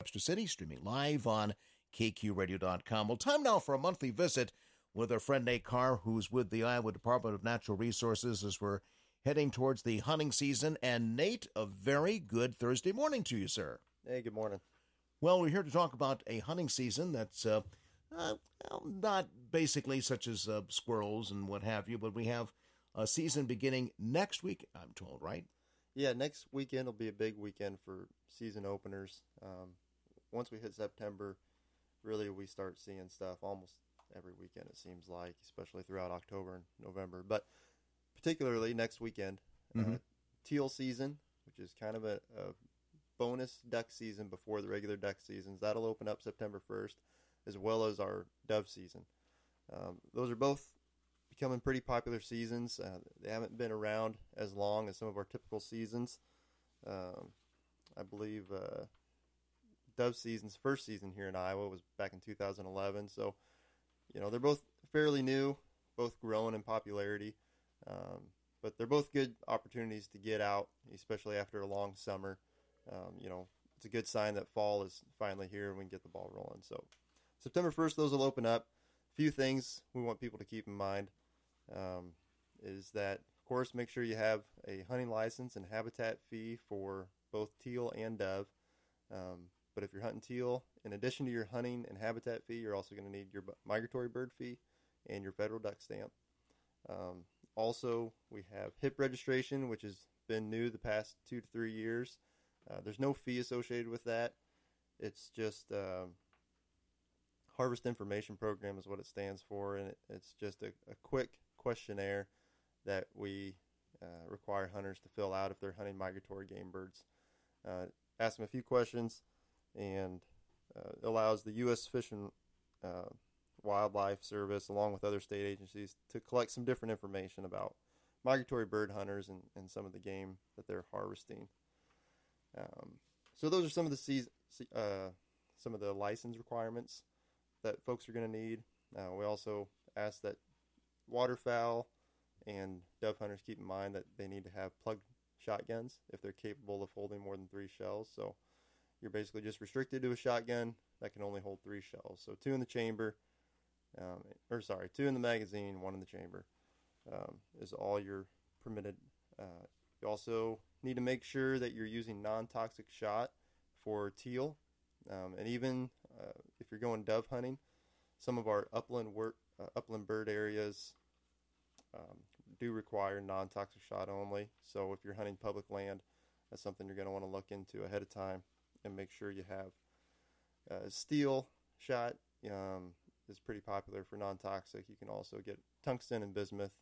Webster City, streaming live on kqradio.com. Well, time now for a monthly visit with our friend Nate Carr, who's with the Iowa Department of Natural Resources as we're heading towards the hunting season. And Nate, a very good Thursday morning to you, sir. Hey, good morning. Well, we're here to talk about a hunting season that's not basically such as squirrels and what have you, but we have a season beginning next week, I'm told, right? Yeah, next weekend will be a big weekend for season openers. Once we hit September, really we start seeing stuff almost every weekend, it seems like, especially throughout October and November. But particularly next weekend, teal season, which is kind of a bonus duck season before the regular duck seasons. That'll open up September 1st, as well as our dove season. Those are both becoming pretty popular seasons. They haven't been around as long as some of our typical seasons. I believe dove season's first season here in Iowa was back in 2011. So, they're both fairly new, both growing in popularity. But they're both good opportunities to get out, especially after a long summer. It's a good sign that fall is finally here and we can get the ball rolling. So September 1st, those will open up. A few things we want people to keep in mind is that, of course, make sure you have a hunting license and habitat fee for both teal and dove. But if you're hunting teal, in addition to your hunting and habitat fee, you're also going to need your migratory bird fee and your federal duck stamp. Also, we have HIP registration, which has been new the past 2 to 3 years. There's no fee associated with that. It's just Harvest Information Program is what it stands for, and it's just a quick questionnaire that we require hunters to fill out if they're hunting migratory game birds. Ask them a few questions, and it allows the U.S. Fish and Wildlife Service, along with other state agencies, to collect some different information about migratory bird hunters and some of the game that they're harvesting. So those are some of the license requirements that folks are going to need. We also ask that waterfowl and dove hunters keep in mind that they need to have plugged shotguns if they're capable of holding more than 3 shells. So you're basically just restricted to a shotgun that can only hold 3 shells. So 2 in the chamber, 2 in the magazine, 1 in the chamber is all you're permitted. You also need to make sure that you're using non-toxic shot for teal. And even if you're going dove hunting, some of our upland bird areas do require non-toxic shot only. So if you're hunting public land, that's something you're going to want to look into ahead of time and make sure you have. Steel shot is pretty popular for non-toxic. You can also get tungsten and bismuth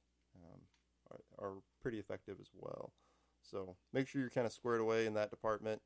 are pretty effective as well. So make sure you're kind of squared away in that department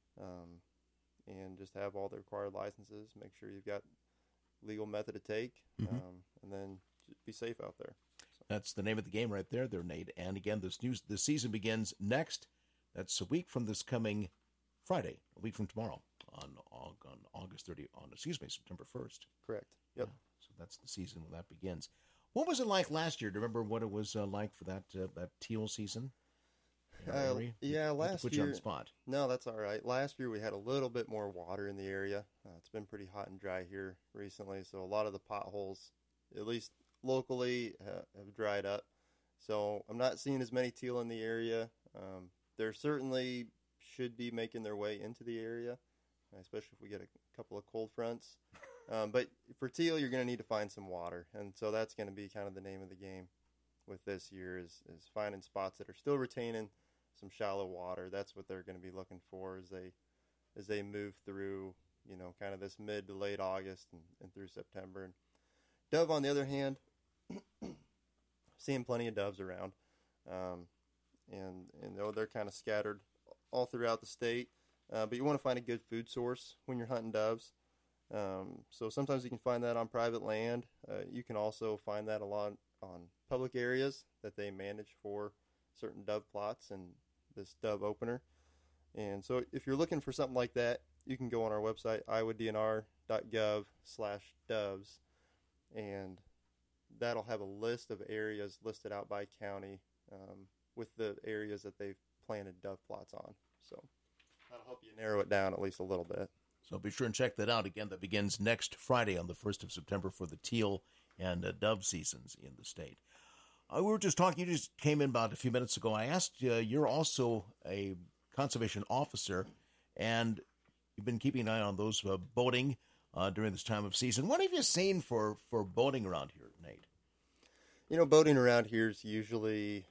and just have all the required licenses. Make sure you've got legal method to take, and then be safe out there. So. That's the name of the game right there, Nate. And again, the season begins next. That's a week from this coming Friday, a week from tomorrow, on August 30, September 1st. Correct. Yep. Yeah, so that's the season when that begins. What was it like last year? Do you remember what it was like for that teal season? Last year. Put you on the spot. No, that's all right. Last year we had a little bit more water in the area. It's been pretty hot and dry here recently, so a lot of the potholes, at least locally, have dried up. So I'm not seeing as many teal in the area. They're certainly should be making their way into the area, especially if we get a couple of cold fronts. But for teal, you're going to need to find some water, and so that's going to be kind of the name of the game with this year is finding spots that are still retaining some shallow water. That's what they're going to be looking for as they move through, kind of this mid to late August and through September. And dove, on the other hand, seeing plenty of doves around, and they're kind of scattered all throughout the state. But you want to find a good food source when you're hunting doves. So sometimes you can find that on private land. You can also find that a lot on public areas that they manage for certain dove plots and this dove opener. And so if you're looking for something like that, you can go on our website, iowadnr.gov/doves, and that'll have a list of areas listed out by county with the areas that they've planted dove plots on. So that'll help you narrow it down at least a little bit. So be sure and check that out. Again, that begins next Friday on the 1st of September for the teal and dove seasons in the state. We were just talking, you just came in about a few minutes ago. I asked you, you're also a conservation officer, and you've been keeping an eye on those boating during this time of season. What have you seen for boating around here, Nate? Boating around here is usually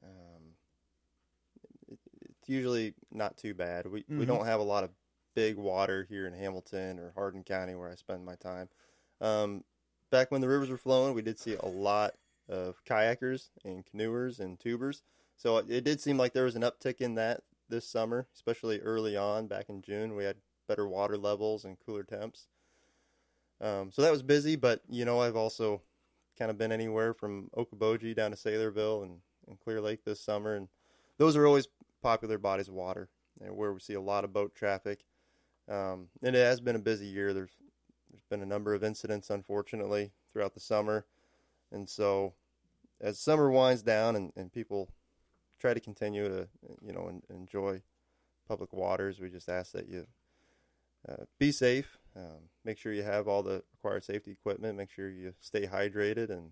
it's usually not too bad. We don't have a lot of big water here in Hamilton or Hardin County where I spend my time. Back when the rivers were flowing, we did see a lot of kayakers and canoers and tubers. So it did seem like there was an uptick in that this summer, especially early on back in June. We had better water levels and cooler temps. So that was busy, but, I've also kind of been anywhere from Okoboji down to Saylorville and Clear Lake this summer. And those are always popular bodies of water where we see a lot of boat traffic. And it has been a busy year. There's been a number of incidents, unfortunately, throughout the summer. And so as summer winds down and people try to continue to, enjoy public waters, we just ask that you be safe. Make sure you have all the required safety equipment. Make sure you stay hydrated and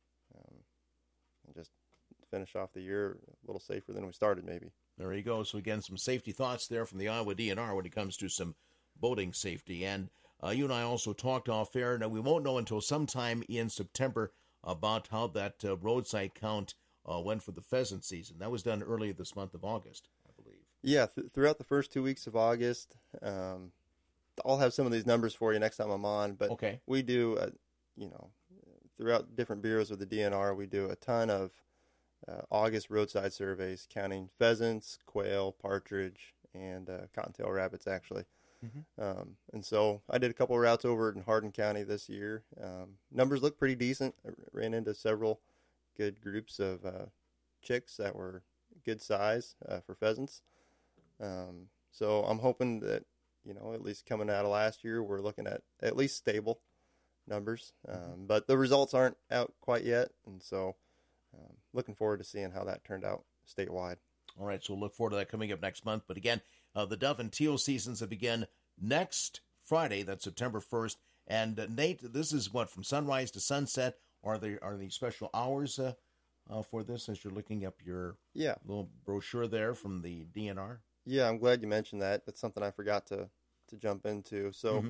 just finish off the year a little safer than we started, maybe. There you go. So, again, some safety thoughts there from the Iowa DNR when it comes to some boating safety. And you and I also talked off air. Now, we won't know until sometime in September about how that roadside count went for the pheasant season. That was done earlier this month of August, I believe. Yeah, throughout the first 2 weeks of August. I'll have some of these numbers for you next time I'm on. But okay. We do, throughout different bureaus of the DNR, we do a ton of August roadside surveys counting pheasants, quail, partridge, and cottontail rabbits, actually. Mm-hmm. And so I did a couple of routes over in Hardin County this year. Numbers look pretty decent. I ran into several good groups of chicks that were good size for pheasants. So I'm hoping that, at least coming out of last year, we're looking at least stable numbers. But the results aren't out quite yet, and so looking forward to seeing how that turned out statewide. All right, so we'll look forward to that coming up next month. But again, the dove and teal seasons that begin next Friday, that's September 1st. And Nate, this is what, from sunrise to sunset? Are there special hours for this as you're looking up your little brochure there from the DNR? Yeah, I'm glad you mentioned that. That's something I forgot to jump into. So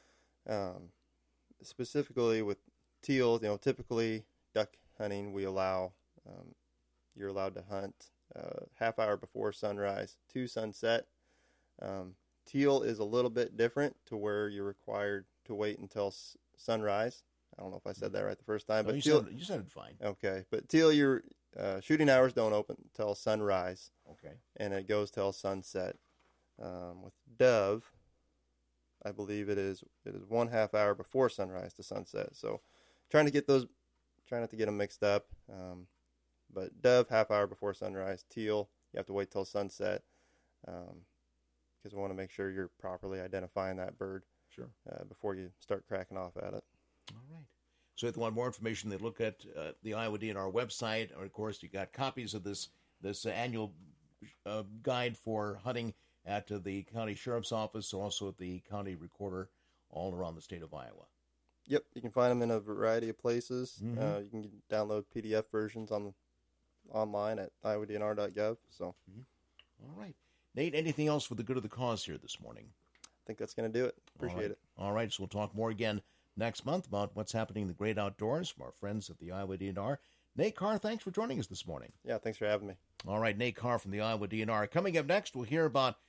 specifically with teal, typically duck hunting, we allow, you're allowed to hunt half hour before sunrise to sunset. Teal is a little bit different to where you're required to wait until sunrise. I don't know if I said that right the first time, but you said it fine. Okay, but teal, your shooting hours don't open until sunrise. Okay, and it goes till sunset. With dove, I believe it is 1/2 hour before sunrise to sunset. So, trying not to get them mixed up. But dove, 1/2 hour before sunrise. Teal, you have to wait till sunset, because we want to make sure you're properly identifying that bird. Sure. Before you start cracking off at it. All right. So if they want more information, they look at the Iowa DNR website. Or, of course, you got copies of this annual guide for hunting at the county sheriff's office, also at the county recorder, all around the state of Iowa. Yep, you can find them in a variety of places. You can download PDF versions online at iowadnr.gov. So, all right, Nate. Anything else for the good of the cause here this morning? I think that's going to do it. Appreciate it. All right, so we'll talk more again next month about what's happening in the great outdoors from our friends at the Iowa DNR. Nate Carr, thanks for joining us this morning. Yeah, thanks for having me. All right, Nate Carr from the Iowa DNR. Coming up next, we'll hear about